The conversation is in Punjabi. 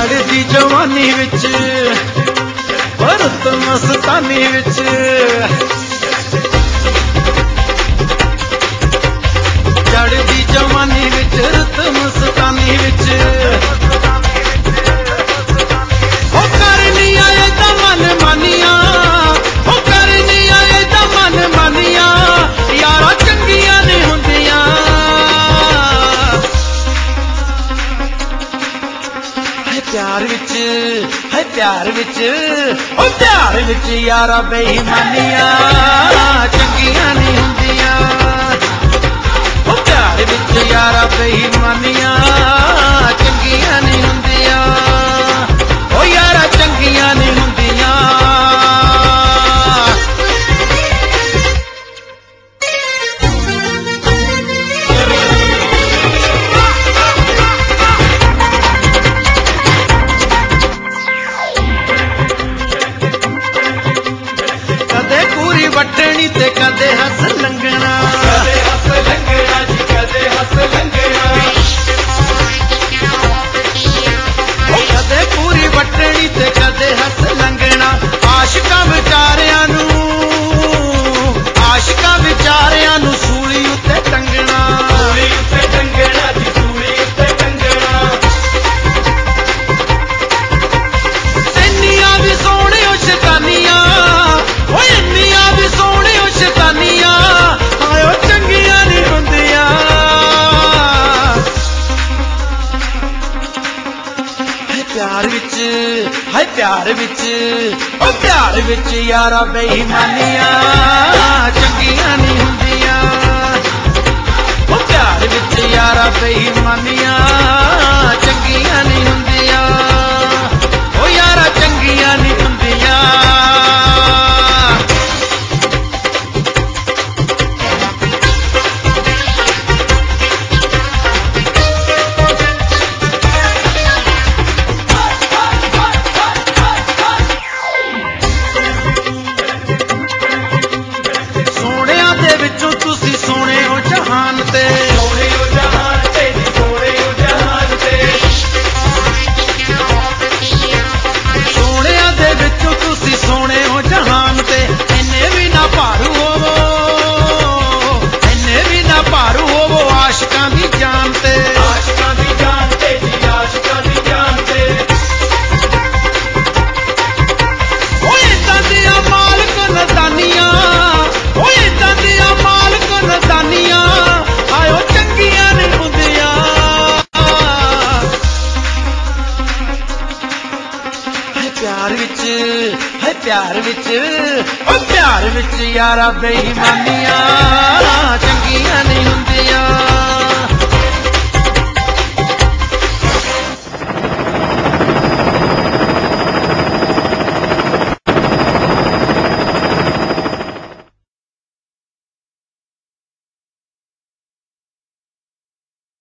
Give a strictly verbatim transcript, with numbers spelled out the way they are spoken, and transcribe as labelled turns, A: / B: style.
A: चढ़दी जवानी विच रुत मस्तानी विच चढ़दी जवानी विच रुत मस्तानी विच ओ करनी आए दा मन मानिया ओ करनी आए दा मन मानिया यारा चंगियां नहीं हुंदियां है प्यार विच है प्यार विच ओ प्यार विच यारा बेईमानियां चंगियां नहीं हुंदियां ओ प्यार विच यारा बेईमानियां चंगियां नहीं हुंदियां ओ यारा चंगियां नहीं हुंदियां कदे पूरी वटनी ते कदे हस लंघना
B: कदे हस लंघना जी कदे हस लंघना
A: कदे पूरी वटनी ते कदे हस लंघना आशिकां विचारियां नू आशिकां विचारियां नू सूली उत्ते टंगना
B: सूली उत्ते टंगना जी सूली उत्ते टंगना
A: ਇੰਨੀਆਂ ਵੀ ਸੋਹਣੇ ਓ ਸ਼ੈਤਾਨੀਆਂ ਓਏ ਇੰਨੀਆਂ ਵੀ ਸੋਹਣੇ ਓ ਸ਼ੈਤਾਨੀਆਂ ਆਇਓ ਚੰਗੀਆਂ ਨਹੀਂ ਹੁੰਦੀਆਂ ਹੈ ਪਿਆਰ ਵਿੱਚ ਹੈ ਪਿਆਰ ਵਿੱਚ ਓ ਪਿਆਰ ਵਿੱਚ ਯਾਰਾ ਬੇਈਮਾਨੀਆਂ ਚੰਗੀਆਂ ਨਹੀਂ ਹੁੰਦੀਆਂ ਓ ਪਿਆਰ ਵਿੱਚ ਯਾਰਾ ਬੇਈਮਾਨੀਆਂ ਚੰਗੀਆਂ ਨਹੀਂ ਹੁੰਦੀਆਂ ਓ ਯਾਰਾ ਚੰਗੀਆਂ ਨਹੀਂ ਹੁੰਦੀਆਂ ਸੋਹਣਿਆਂ ਦੇ ਵਿੱਚੋਂ ਤੁਸੀਂ ਸੋਹਣੇ ਹੋ ਜਹਾਨ ਤੇ
B: ਸੋਹਣੇ ਓ ਜਹਾਨ ਤੇ ਜੀ ਸੋਹਣੇ ਓ ਜਹਾਨ ਤੇ
A: ਸੋਹਣਿਆਂ ਦੇ ਵਿੱਚੋਂ ਤੁਸੀਂ ਸੋਹਣੇ ਹੋ ਜਹਾਨ ਤੇ ਇੰਨੇ ਵੀ ਨਾ ਭਾਰੂ ਹੋਵੋ ਇੰਨੇ ਵੀ ਨਾ ਭਾਰੂ ਹੋਵੋ ਆਸ਼ਿਕਾਂ ਦੀ ਜਾਨ ਤੇ
B: ਆਸ਼ਿਕਾਂ ਦੀ ਜਾਨ ਤੇ ਜੀ ਆਸ਼ਿਕਾਂ ਦੀ ਜਾਨ ਤੇ
A: ਓਏ ਏਦਾਂ ਦੀਆਂ ਮਾਲਕ ਨਦਾਨੀਆਂ ਓਏ ਏਦਾਂ ਦੀਆਂ ਮਾਲਕ ਨਦਾਨੀਆਂ ਆਇਓ ਚੰਗੀਆਂ ਨਹੀਂ ਹੁੰਦੀਆਂ ਹੈ ਪਿਆਰ ਵਿੱਚ ਹੈ ਪਿਆਰ ਵਿੱਚ ਓ ਪਿਆਰ ਵਿੱਚ ਯਾਰਾ ਬੇਈਮਾਨੀਆਂ ਚੰਗੀਆਂ ਨਹੀਂ ਹੁੰਦੀਆਂ